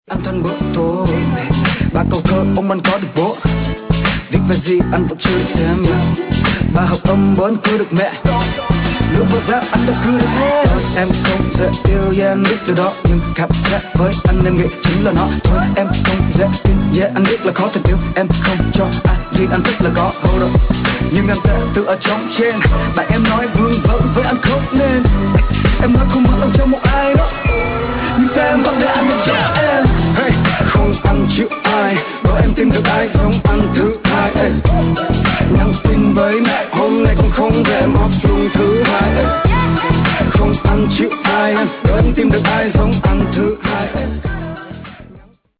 Ăn thân bữa tối ba câu thơ ông ăn có được bố viết về gì anh vẫn chưa được xem nha. Ba học âm bố anh cưới được mẹ lúc vợ rap anh đã cưới được hết. Em không dễ yêu yeah anh biết điều đó nhưng cảm giác với anh em nghĩ chính là nó thôi. Em không dễ tin yeah anh biết là khó tình yêu. Em không cho ai vì anh thích là có hold up nhưng em sẽ tự ở trong trên. Bạn em nói vương vấn với anh không nên em nói không mất lòng cho một ai đó nhưng sao em vẫn để anh được cho em. Hey, không ăn chịu ai đó em tìm được ai không ăn thứ